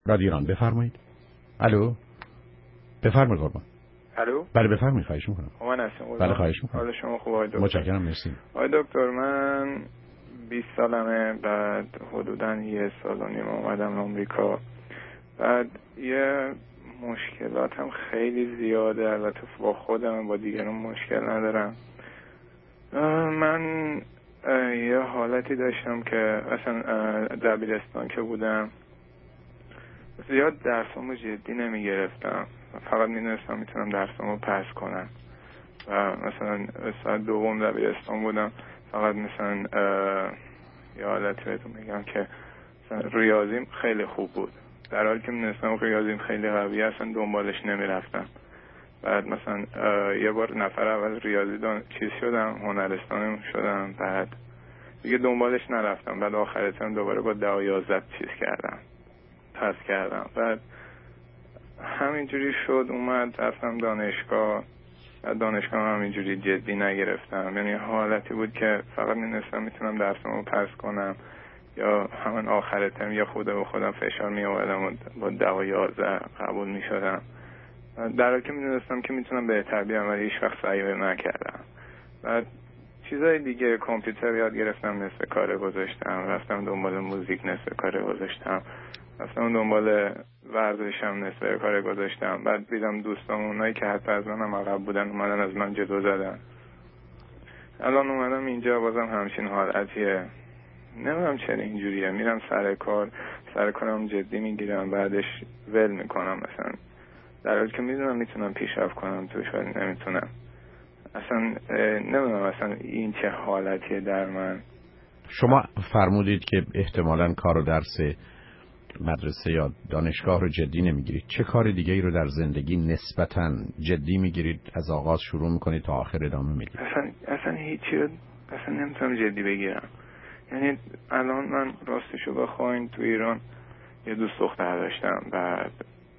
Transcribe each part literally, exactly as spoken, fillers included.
رادیو ایران بفرمایید. الو بفرمایید قربان. الو بله بفرمایید، خواهش می‌کنم. من هستم. بله خواهش می‌کنم. حال شما خوبه دکتر؟ متشکرم، مرسی. آقای دکتر من بیست سالمه، بعد حدوداً یه سال و نیم اومدم آمریکا. بعد یه مشکلاتم خیلی زیاده، البته با خودم با دیگران مشکل ندارم. من یه حالتی داشتم که مثلا دبیرستان که بودم زیاد درسامو جدی نمی گرفتم، فقط می دونستم میتونم درسامو پس کنم و مثلا ساعت دوم دبیرستان بودم، فقط مثلا یه حالتی بهتون میگم که ریاضیم خیلی خوب بود، در حالی که می دونستم ریاضیم خیلی قویه اصلا دنبالش نمی رفتم. بعد مثلا یه بار نفر اول ریاضی دان... چیز شدم، هنرستانم شدم، بعد دیگه دنبالش نرفتم. بعد آخر ترم دوباره با ده و یازده چیز کردم، پس کردم. بعد همینجوری شد اومد رفتم دانشگاه. بعد دانشگاه هم همینجوری جدی نگرفتم، یعنی حالتی بود که فقط می‌دونستم میتونم درسمو پس کنم یا همون آخر ترم یا خود به خودم فشار می آوردم و با ده و یازده قبول می شدم، در حالی که می دونستم که میتونم بهتر بیام ولی هیچ وقت سعی نکردم. بعد چیزای دیگه کامپیوتر یاد گرفتم، نصف کار گذاشتم، رفتم دنبال موزیک نصف کار گذاشتم، رفتم دنبال ورزشم نصف کار گذاشتم. بعد دیدم دوستام اونایی که حتی از منم عقب بودن اومدن از من جلو زدن. الان اومدم اینجا بازم همچین حالتیه، نمیدونم چرا اینجوریه. میرم سر کار، سر کارم جدی میگیرم، بعدش ول میکنم مثلا، در حالی که میدونم میتونم پیشرفت کنم توش ولی نمیتونم. اصلا نمیدونم اصلا این چه حالتیه در من. شما فرمودید که احتمالاً کار و درس مدرسه یا دانشگاه رو جدی نمیگیرید. چه کار دیگه ای رو در زندگی نسبتاً جدی میگیرید، از آغاز شروع میکنید تا آخر ادامه میدید؟ اصلا اصلا هیچی رو اصلا نمیتونم جدی بگیرم. یعنی الان من راستشو بخواین تو ایران یه دوست دختر داشتم، بعد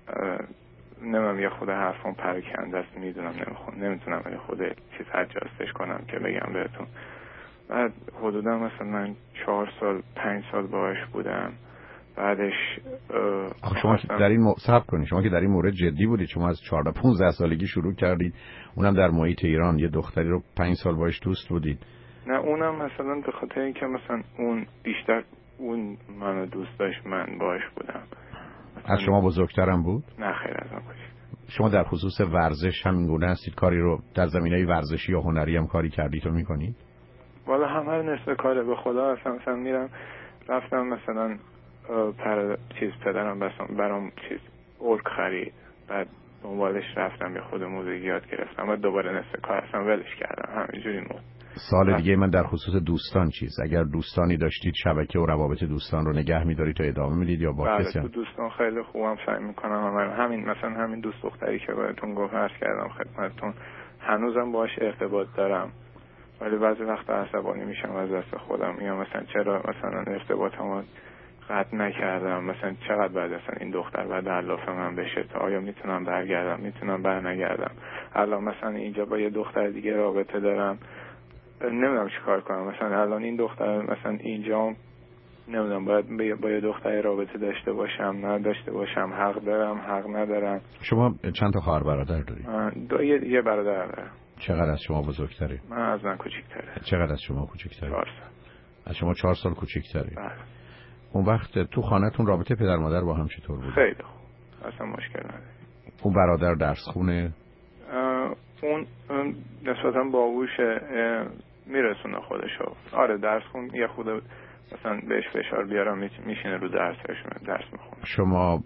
نمیم یه خود حرفم پرکنده است، میدونم نمیخونم نمیتونم ولی خود چیز اجاستش کنم که بگم بهتون. بعد حدودا مثلا من چهار سال پنج سال باهاش بودم. بعدش شما در این م... صبر کنید، شما که در این مورد جدی بودید، شما از چهارده پانزده سالگی شروع کردید، اونم در محیط ایران، یه دختری رو پنج سال باهاش دوست بودید. نه اونم مثلا به خاطر اینکه مثلا اون بیشتر اون منو دوست داشت، من باهاش بودم. از شما بزرگترم بود؟ نه خیر از من بزرگتر. شما در خصوص ورزش همین گونه هستید؟ کاری رو در زمینه ورزشی یا هنری هم کاری کردید و میکنید؟ والا همه رو نصف کاره به خدا اصلا مثلا میرم رفتم مثلا پر چیز پدرم بسام برام چیز ارک خرید، بعد دنبالش رفتم یه خود موزیک یاد گرفتم و دوباره نصف کار اصلا ولش کردم، همینجوری مون. سال دیگه من در خصوص دوستان چیز، اگر دوستانی داشتید شبکه و روابط دوستان رو نگه می‌دارید تا ادامه میدید یا با بله کسی هم؟ تو دوستان خیلی خوبم، سعی میکنم من همین مثلا همین دوست دختری که بهتون گفت عرض کردم خدمتتون هنوزم باهاش ارتباط دارم، ولی بعضی وقتا عصبانی میشم از دست خودم، میگم مثلا چرا مثلا ارتباطمو قطع نکردم، مثلا چقدر بعد اصلا این دختر بعد علاف من بشه تا آیا میتونم برگردم میتونم برنگردم. الان مثلا اینجا با یه دختر دیگه رابطه دارم، نمیدونم چیکار کنم. مثلا الان این دختر مثلا اینجا نمیدونم باید با یه دختر رابطه داشته باشم نه داشته باشم، حق دارم حق ندارم. شما چند تا خواهر برادر دارید؟ دو یه, یه برادر دارم. چقدر از شما بزرگتره؟ من از من کوچیک‌تره. چقدر از شما کوچیک‌تره؟ چهار سال. از شما چهار سال کوچیک‌تره. بله. اون وقت تو خانه‌تون رابطه پدر مادر با هم چطور بود؟ خیلی خوب، اصلا مشکل نداره. اون برادر درس خونه؟ اون نسبتاً باهوشه، میرسونه خودشو. آره درس خون یه خود مثلا بهش فشار بیارم میشینه رو درسش درس میخونه. شما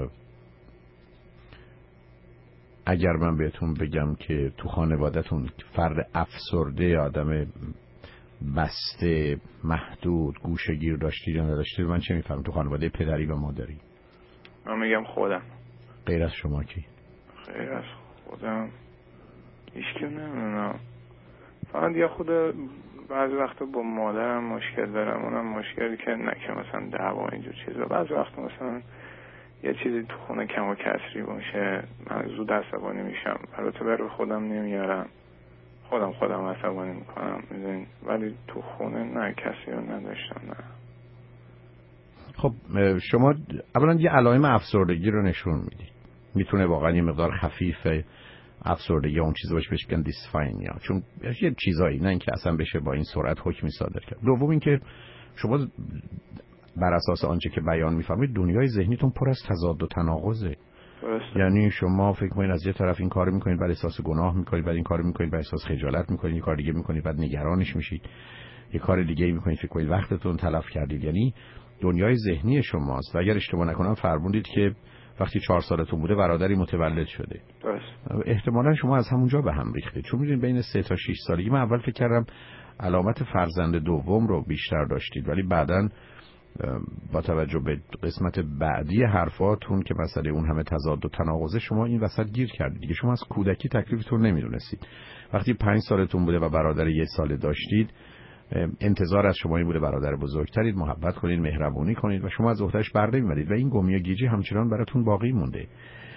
اگر من بهتون بگم که تو خانواده‌تون فرد افسرده، آدم بسته، محدود، گوشه‌گیر داشتید یا نداشتید، من چه میفهمم؟ تو خانواده پدری و مادری؟ من میگم خودم. غیر از شما کی؟ غیر از خودم هیچکی نمیدونم. فقط یه خود بعضی وقتا با مادرم مشکل دارم، اونم مشکلی که نه که مثلا دعوا اینجور چیزا، بعضی وقتا مثلا یه چیزی تو خونه کم و کسری باشه من زود عصبانی میشم، البته برای خودم نمیارم، خودم خودم عصبانی میکنم میدونین، ولی تو خونه نه کسی رو نداشتم. نه خب شما اولا یه علائم افسردگی رو نشون میدید. میتونه واقعا یه مقدار خفیف افسردگی اون چیزی باشه بهش میگن دیسفاینیا، چون یه چیزایی نه اینکه اصلا بشه با این سرعت حکمی صادر کرد. دوم اینکه شما بر اساس آنچه که بیان میفهمید دنیای ذهنیتون پر از تضاد و تناقضه. درسته. یعنی شما فکر کنید از یه طرف این کارو میکنید بعد احساس گناه میکنید، بعد این کارو میکنید بعد احساس خجالت میکنید، یه کار دیگه میکنید بعد نگرانش میشید، یه کار دیگه میکنید فکر کنید وقتتون تلف کردید. یعنی دنیای ذهنی شماست. و اگر اشتباه نکنم فرمودید که وقتی چهار سالتون بوده برادری متولد شده. درست. احتمالاً شما از همونجا به هم ریختید، چون میدونید بین سه تا شش سالگی من اول فکر کردم علامت فرزند دوم رو بیشتر داشتید، ولی بعداً با توجه به قسمت بعدی حرفاتون که مسئله اون همه تضاد و تناقضه شما این وسط گیر کردید دیگه. شما از کودکی تکلیفتون نمیدونستید. وقتی پنج سالتون بوده و برادر یک سال داشتید انتظار از شما این بوده برادر بزرگترید، محبت کنید، مهربونی کنید و شما از عهده‌اش بر نمی‌آمدید و این گمی و گیجی همچنان براتون باقی مونده.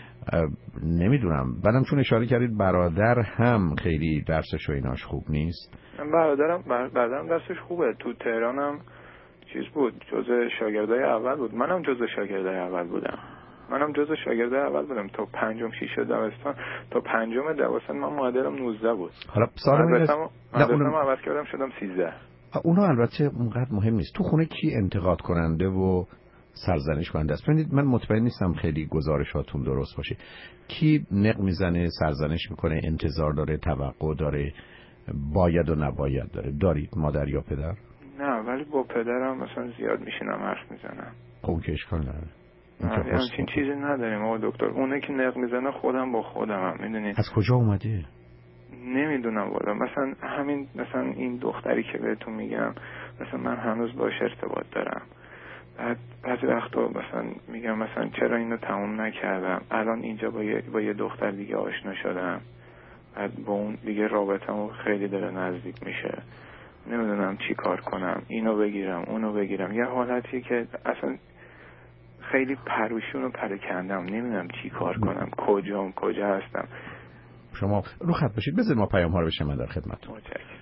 نمیدونم. بعدم چون اشاره کردید برادر هم خیلی درسش و ایناش خوب نیست. برادرم برادرم درسش خوبه، تو تهرانم چیز بود، جزء شاگردای اول بود. منم جزء شاگردای اول بودم. منم جزء شاگردای اول بودم تا پنجم ششم دبستان. تا پنجم دبستان من معدلم نوزده بود. حالا سال مدرسه‌مو مدرسه‌مو عوض کردم شدم سیزده. اونا البته اونقدر مهم نیست. تو خونه کی انتقاد کننده و سرزنش کننده است؟ ببینید من مطمئن نیستم خیلی گزارشاتون درست باشه. کی نق میزنه، سرزنش میکنه، انتظار داره، توقع داره، باید و نباید داره؟ دارید مادر یا پدر؟ نه، ولی با پدرم مثلا زیاد میشینم حرف میزنم. خب که اشکال نداره. نه همچین چیزی نداریم آقا دکتر. اونه که نق میزنه خودم با خودم هم میدونید. از کجا اومده؟ نمیدونم والا. مثلا همین مثلا این دختری که بهتون میگم، مثلا من هنوز باش ارتباط دارم. بعد بعضی وقتا مثلا میگم مثلا چرا اینو تموم نکردم، الان اینجا با یه با یه دختر دیگه آشنا شدم، بعد با اون دیگه رابطمو خیلی داره نزدیک میشه، نمیدونم چی کار کنم، اینو بگیرم اونو بگیرم. یه حالتی که اصلا خیلی پروشون و پرکندم، نمیدونم چی کار کنم، کجام کجا هستم. شما رو خط باشید، بذار ما پیام ها رو بشیم، من در خدمتتون. متشکرم.